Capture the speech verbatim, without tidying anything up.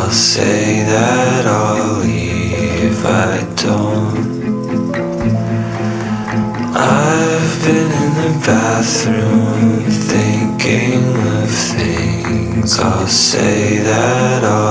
I'll say that I'll leave, I don't. I've been in the bathroom thinking of things. I'll say that I'll